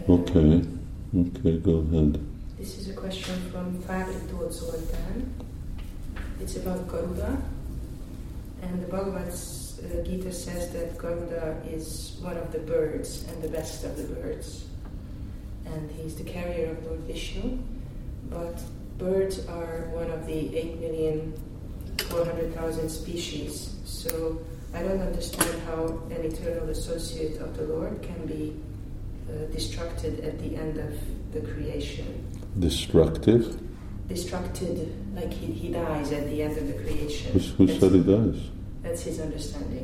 Okay, go ahead. This is a question from Fábrító Zoltán. It's about Garuda, and the Bhagavad Gita says that Garuda is one of the birds and the best of the birds, and he's the carrier of Lord Vishnu. But birds are one of the 8,400,000 species, so I don't understand how an eternal associate of the Lord can be destructed at the end of the creation. Destructive? Destructed, like he dies at the end of the creation. Who said he dies? That's his understanding.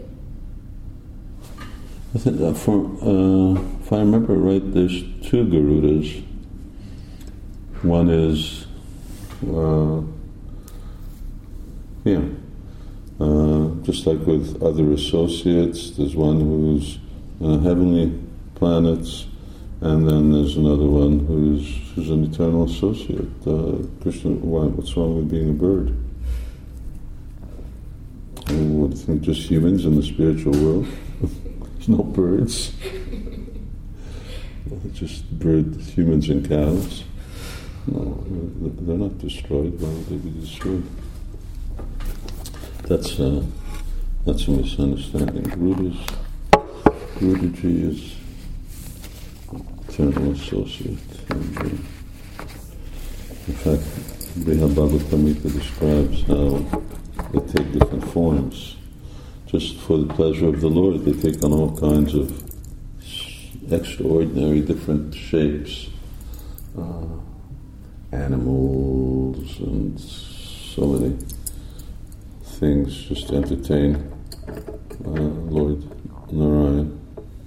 I think that if I remember right, there's two Garudas. One is, just like with other associates, there's one who's heavenly planets, and then there's another one who's an eternal associate. Krishna, what's wrong with being a bird? What do you think, just humans in the spiritual world? There's no birds. Just humans and cows. No, they're not destroyed. Why would they be destroyed? That's a misunderstanding. Guruji is eternal associate. And, in fact, Brihad-bhagavad-samhita describes how they take different forms. Just for the pleasure of the Lord, they take on all kinds of extraordinary different shapes. Animals and so many things just to entertain Lord Narayan.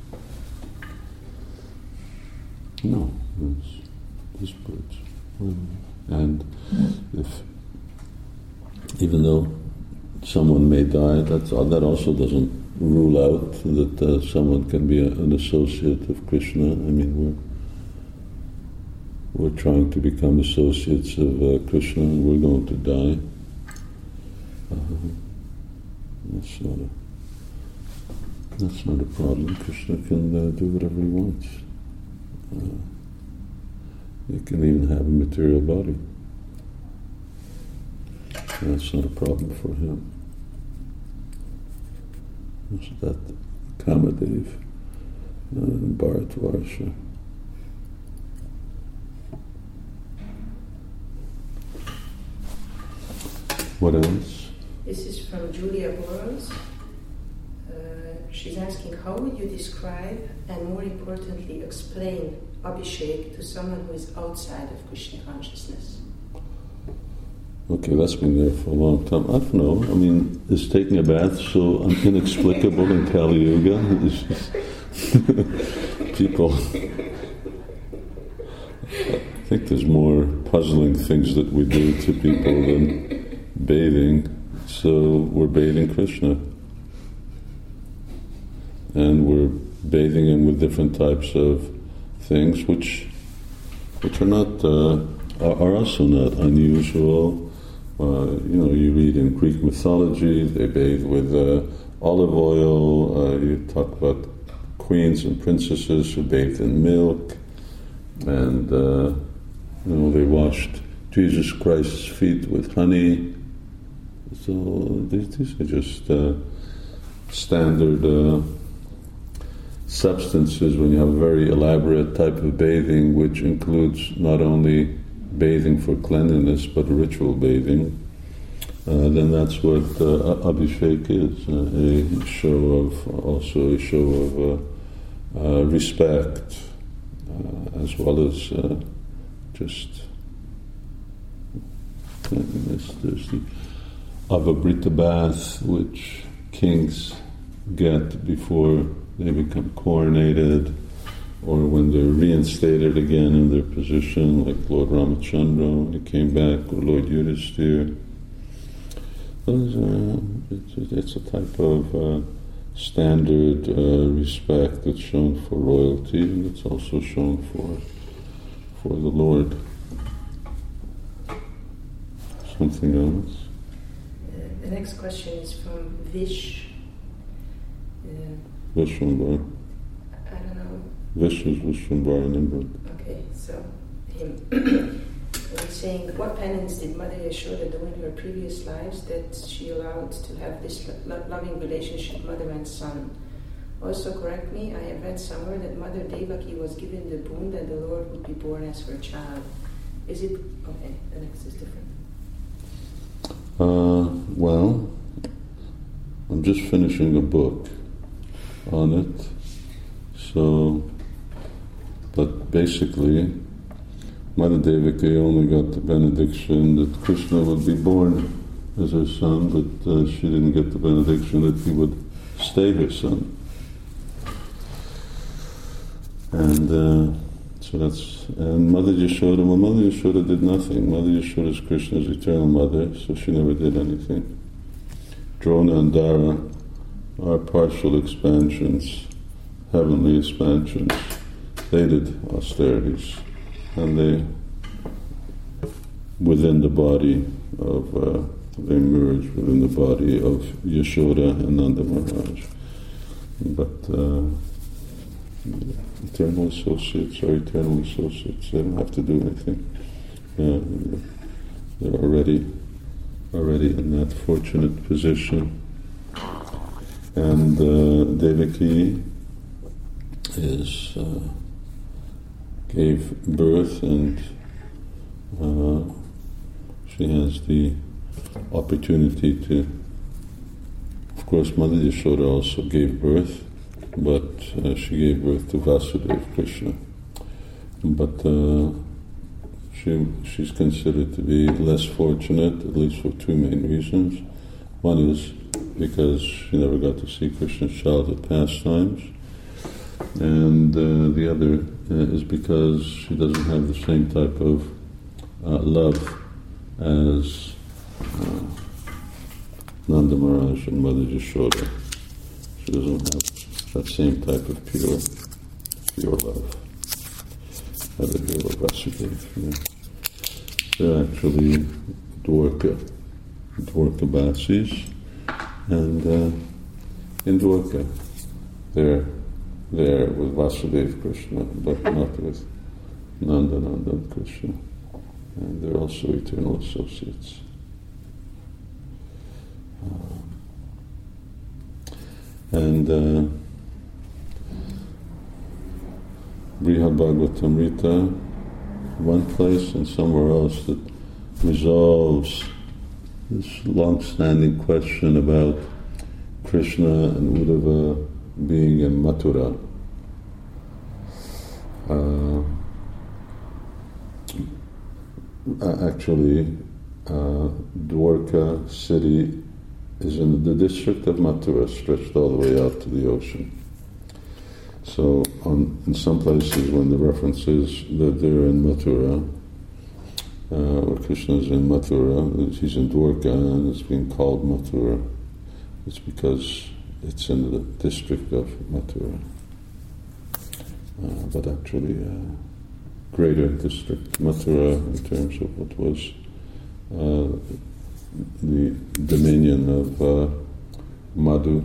No, it's birds. And even though someone may die, that also doesn't rule out that someone can be an associate of Krishna. I mean, we're trying to become associates of Krishna, and we're going to die. That's not a problem. Krishna can do whatever he wants. He can even have a material body. That's not a problem for him. That's that Kamadev and Bharatvarsha. What else? This is from Julia Boros. She's asking, how would you describe and more importantly explain Abhishek to someone who is outside of Krishna consciousness? Okay, that's been there for a long time. I don't know. I mean, is taking a bath so inexplicable in Kali Yuga? People... I think there's more puzzling things that we do to people than bathing. So we're bathing Krishna. And we're bathing him with different types of things which are not are also not unusual. You read in Greek mythology, they bathe with olive oil. You talk about queens and princesses who bathed in milk, and they washed Jesus Christ's feet with honey. So these are just standard substances when you have a very elaborate type of bathing, which includes not only bathing for cleanliness but ritual bathing. Then that's what Abhishek is, a show of respect, as well as just there's the Avabrita bath, which kings get before they become coronated, or when they're reinstated again in their position, like Lord Ramachandra when he came back, or Lord Yudhisthira. It's a type of standard respect that's shown for royalty, and it's also shown for the Lord. Something else? The next question is from Vish. Vishwambar. I don't know. Vishnu's Vishwambara Nimrod. Okay, so him. He's saying, what penance did Mother Yashoda do in her previous lives that she allowed to have this loving relationship, mother and son? Also, correct me, I have read somewhere that Mother Devaki was given the boon that the Lord would be born as her child. Is it... Okay, the next is different. Well, I'm just finishing a book on it. So, but basically, Mother Devaki only got the benediction that Krishna would be born as her son, but she didn't get the benediction that he would stay her son. And so that's, and Mother Yashoda, well, Mother Yashoda did nothing. Mother Yashoda is Krishna's eternal mother, so she never did anything. Drona and Dara are partial expansions, heavenly expansions. They did austerities, and they, within the body of, they merged within the body of Yashoda and Nanda Maharaj. But eternal associates are eternal associates. They don't have to do anything. They're already in that fortunate position. And Devaki gave birth, and she has the opportunity to. Of course, Mother Yashoda also gave birth, but she gave birth to Vasudeva Krishna. But she's considered to be less fortunate, at least for two main reasons. One is because she never got to see Krishna's childhood pastimes, and the other is because she doesn't have the same type of love as Nanda Maharaj and Mother Yashoda. She doesn't have that same type of pure love. Mother Vasudeva. They're actually Dwarka Basis, and in Dwarka they're there with Vasudeva Krishna, but not with Nanda Krishna. And they're also eternal associates. And Brihad Bhagavatamrita, one place and somewhere else, that resolves this long-standing question about Krishna and Uddhava being in Mathura. Actually, Dwarka city is in the district of Mathura, stretched all the way out to the ocean. So in some places when the reference is that they're in Mathura, or Krishna is in Mathura, he's in Dwarka and it's being called Mathura, it's because it's in the district of Mathura. But actually greater district, Mathura, in terms of what was the dominion of Madhu.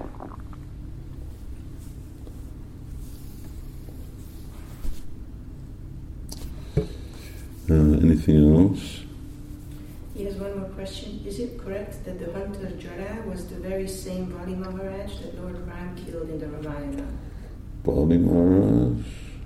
Anything else? He has one more question. Is it correct that the hunter Jara was the very same Bali Maharaj that Lord Ram killed in the Ramayana? Bali Maharaj?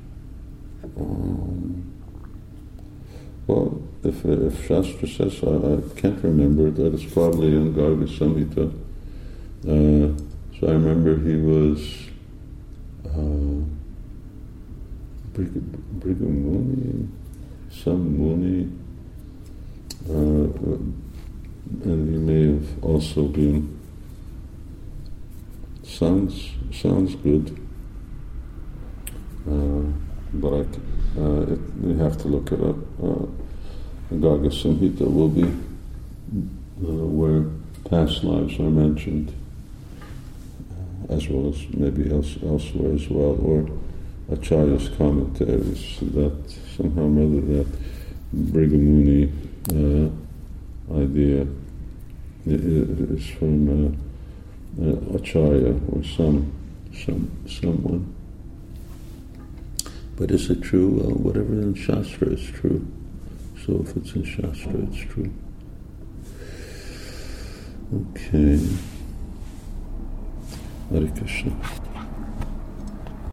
Well, if Shastra says, I can't remember, that is probably in Garga Samhita. So I remember he was Brigamuni, some Muni, and he may have also been, sounds good, but we have to look it up. Garga Samhita will be where past lives are mentioned, as well as maybe elsewhere as well, or Acharya's commentaries, that somehow or other that Brigamuni idea is from Acharya or someone. But is it true? Well, whatever in Shastra is true. So if it's in Shastra, it's true. Okay. Hare Krishna.